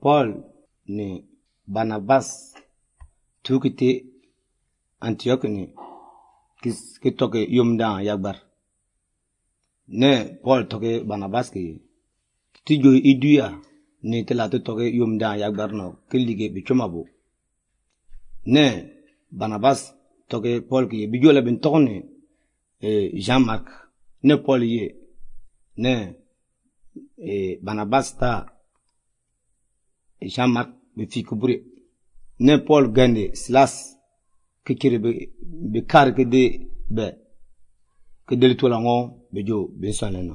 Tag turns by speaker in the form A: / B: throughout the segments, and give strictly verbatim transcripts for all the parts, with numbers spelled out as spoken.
A: Paul ni Barnabas tukite Antioch ni ki toke yumda yagbar. Ne Paul toke Barnabas ki tijo iduya ni telate toke yumda yagbar no kilige bichomabo. Ne Barnabas toke Paul ki bijola bin tokne eh, Jean-Marc ne Paul ye ne eh, Barnabas ta Jean-Marc be fi kubure ne Paul gande Silas ke kire be be kar ke de be ke de to la ngo be jo be saneno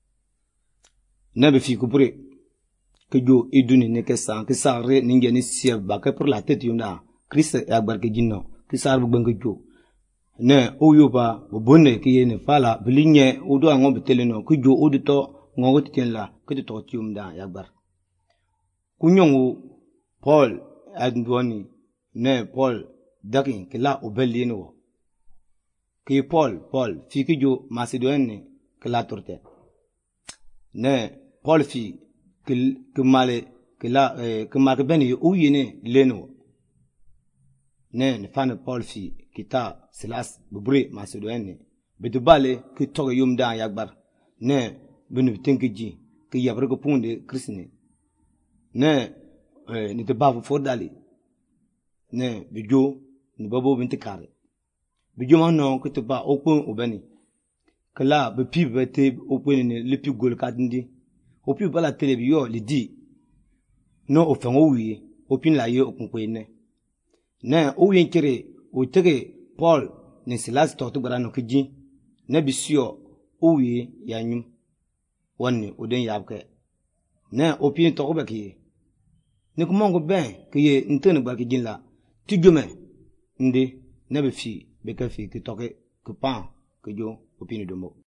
A: ne be fi kubure ke jo iduni ne ke san ke sare ninge ni sia ba ke pour la tête yunda Christ ya barke jinno ke sar bu banga jo ne o yoba bo bonne ke yene fala bilinye o do ngo be teleno ke jo o de to ngo titen la ke to tiumda ya bar kunyongo Paul adwani ne Paul dakin kila obelino ki Paul Paul fi ki jo Macedone kila torte ne Paul fi kil kemale kila eh, kemake beni o yene leno ne ne fan Paul fi kita Silas bubre Macedone bedubale ki togo yumda yagbar ne benu tenkiji ki yabre ko punde Christine ne eh, ni te bafu fordali ne bijo ni babo binti kare bijo ma non ko te ba okun obani kala be pi be te okun ni le pi gol kadindi o pi bala tele bi yo li di no o fen o wi o pin la ye okun ko ne ne o wi kire o tege Paul ni Silas to to bara no kiji ne bisio o wi ya nyum wonni o den yabke ne o pin to ko be ki ni ko mongo ben ke ye ntene barki jinla ti jome ndi ne be fi be ka fi ki toke ke pan ke jo opini domo